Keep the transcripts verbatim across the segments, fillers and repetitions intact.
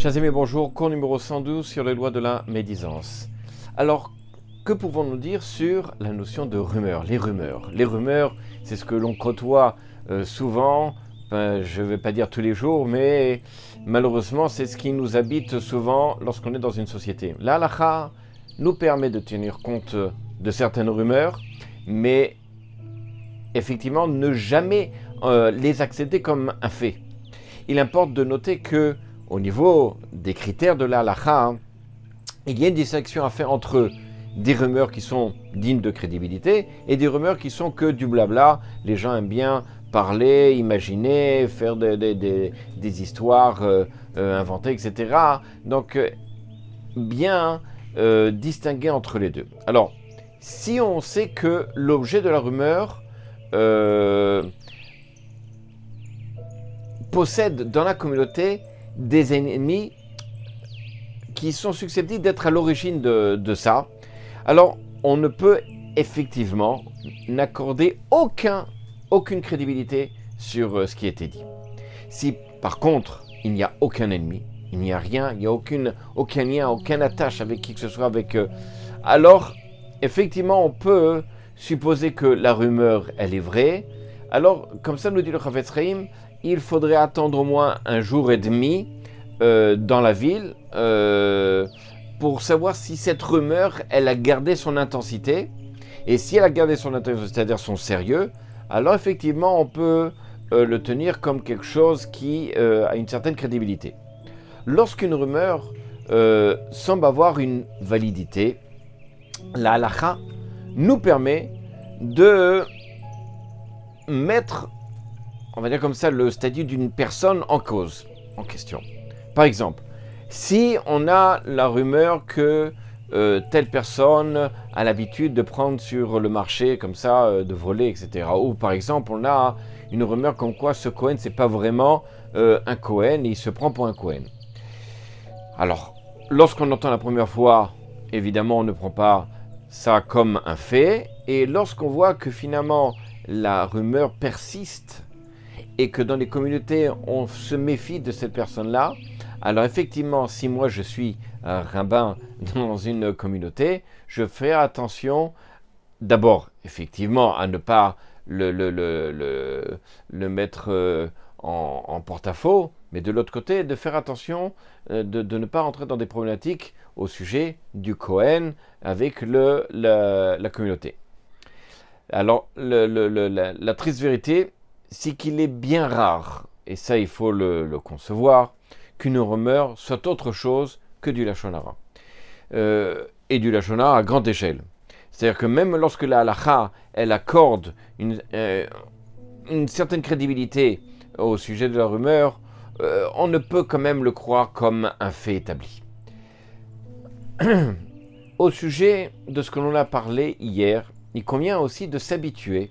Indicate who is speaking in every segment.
Speaker 1: Chers amis, bonjour, cours numéro cent douze sur les lois de la médisance. Alors, que pouvons-nous dire sur la notion de rumeur, les rumeurs Les rumeurs, c'est ce que l'on côtoie euh, souvent, ben, je ne vais pas dire tous les jours, mais malheureusement, c'est ce qui nous habite souvent lorsqu'on est dans une société. La halakha nous permet de tenir compte de certaines rumeurs, mais effectivement, ne jamais euh, les accepter comme un fait. Il importe de noter que au niveau des critères de la halakha, hein, il y a une distinction à faire entre des rumeurs qui sont dignes de crédibilité et des rumeurs qui sont que du blabla. Les gens aiment bien parler, imaginer, faire des, des, des, des histoires euh, euh, inventées, et cetera. Donc, euh, bien euh, distinguer entre les deux. Alors, si on sait que l'objet de la rumeur euh, possède dans la communauté des ennemis qui sont susceptibles d'être à l'origine de, de ça, alors on ne peut effectivement n'accorder aucun, aucune crédibilité sur euh, ce qui a été dit. Si par contre il n'y a aucun ennemi, il n'y a rien, il n'y a aucune, aucun lien, aucune attache avec qui que ce soit, avec eux, alors effectivement on peut supposer que la rumeur elle est vraie. Alors comme ça nous dit le Chafetz Chaim, il faudrait attendre au moins un jour et demi euh, dans la ville euh, pour savoir si cette rumeur, elle a gardé son intensité. Et si elle a gardé son intensité, c'est-à-dire son sérieux, alors effectivement, on peut euh, le tenir comme quelque chose qui euh, a une certaine crédibilité. Lorsqu'une rumeur euh, semble avoir une validité, la halakha nous permet de mettre, on va dire comme ça, le statut d'une personne en cause, en question. Par exemple, si on a la rumeur que euh, telle personne a l'habitude de prendre sur le marché, comme ça, euh, de voler, et cetera. Ou par exemple, on a une rumeur comme quoi ce Cohen, c'est pas vraiment euh, un Cohen, et il se prend pour un Cohen. Alors, lorsqu'on entend la première fois, évidemment, on ne prend pas ça comme un fait, et lorsqu'on voit que finalement, la rumeur persiste, et que dans les communautés, on se méfie de cette personne-là, alors effectivement, si moi je suis un rabbin dans une communauté, je ferai attention d'abord, effectivement, à ne pas le, le, le, le, le mettre en, en porte-à-faux, mais de l'autre côté, de faire attention de, de ne pas rentrer dans des problématiques au sujet du Cohen avec le, la, la communauté. Alors, le, le, le, la, la triste vérité, c'est qu'il est bien rare, et ça il faut le, le concevoir, qu'une rumeur soit autre chose que du lachon hara. Euh, et du lachon hara à grande échelle. C'est-à-dire que même lorsque la halakha, elle accorde une, euh, une certaine crédibilité au sujet de la rumeur, euh, on ne peut quand même le croire comme un fait établi. Au sujet de ce que l'on a parlé hier, il convient aussi de s'habituer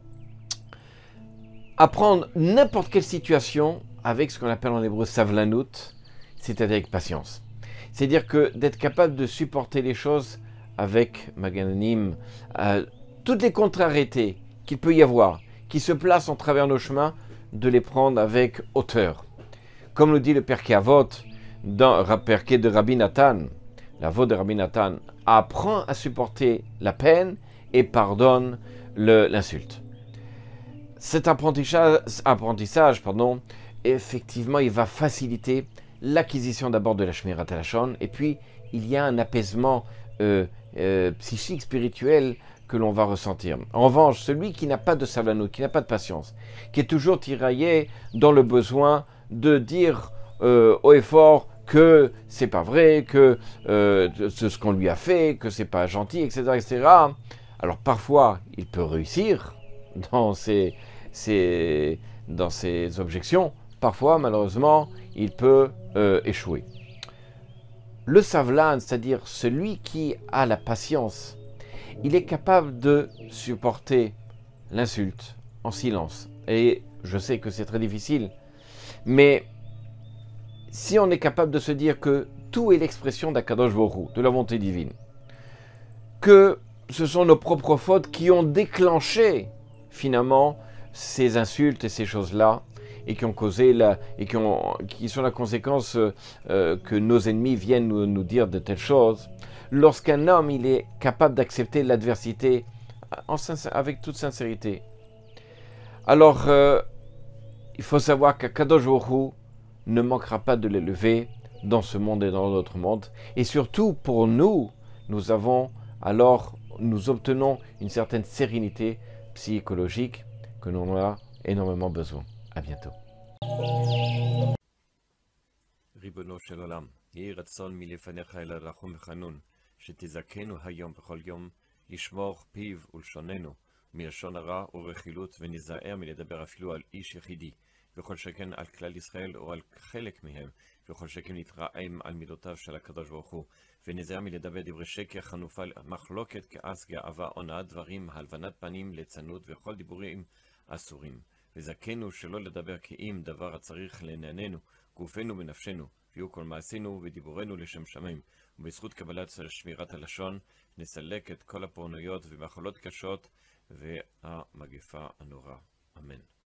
Speaker 1: à prendre n'importe quelle situation avec ce qu'on appelle en hébreu savlanut, c'est-à-dire avec patience. C'est-à-dire que d'être capable de supporter les choses avec magananim, euh, toutes les contrariétés qu'il peut y avoir, qui se placent en travers nos chemins, de les prendre avec hauteur. Comme le dit le Perkei Avot, dans le Perkei de Rabbi Nathan, la voix de Rabbi Nathan, apprend à supporter la peine et pardonne le, l'insulte. Cet apprentissage, apprentissage pardon, effectivement, il va faciliter l'acquisition d'abord de la Shmirat HaLashon, et puis il y a un apaisement euh, euh, psychique, spirituel que l'on va ressentir. En revanche, celui qui n'a pas de savlanut, qui n'a pas de patience, qui est toujours tiraillé dans le besoin de dire euh, haut et fort que c'est pas vrai, que euh, c'est ce qu'on lui a fait, que c'est pas gentil, et cetera, et cetera. Alors parfois, il peut réussir dans ses, ses, dans ses objections. Parfois, malheureusement, il peut euh, échouer. Le savlan, c'est-à-dire celui qui a la patience, il est capable de supporter l'insulte en silence. Et je sais que c'est très difficile, mais si on est capable de se dire que tout est l'expression d'Akadosh Baruch Hu, de la volonté divine, que ce sont nos propres fautes qui ont déclenché finalement ces insultes et ces choses-là, et qui ont causé la, et qui, ont, qui sont la conséquence euh, que nos ennemis viennent nous, nous dire de telles choses. Lorsqu'un homme il est capable d'accepter l'adversité en, avec toute sincérité, alors euh, il faut savoir qu'Akadosh Baruch Hu ne manquera pas de l'élever dans ce monde et dans d'autres mondes. Et surtout pour nous, nous avons alors, nous obtenons une certaine sérénité psychologique que l'on a énormément besoin. À bientôt.
Speaker 2: ריבונו של עולם, יהי רצון מלפניך אל הרחום וחנון, שתזכנו היום בכל יום, לשמור פיו ולשוננו, מלשון הרע ורכילות, וניזהר מלדבר אפילו על איש יחידי, וכל שכן על כלל ישראל או על חלק מהם, וכל שכן נתרעם על מידותיו של הקדוש ברוך הוא, וניזהר מלדבר דברי שקר, חנופה, מחלוקת, כעס, גאווה, הונאת דברים, הלבנת פנים, ליצנות וכל דיבורים אסורים. וזכנו שלא לדבר כאם דבר הצריך לענייננו, גופנו ונפשנו, ויהיו כל מעשינו ודיבורנו לשם שמיים, ובזכות קבלת שמירת הלשון נסלק את כל הפורענויות ומחלות קשות והמגפה הנורא. אמן.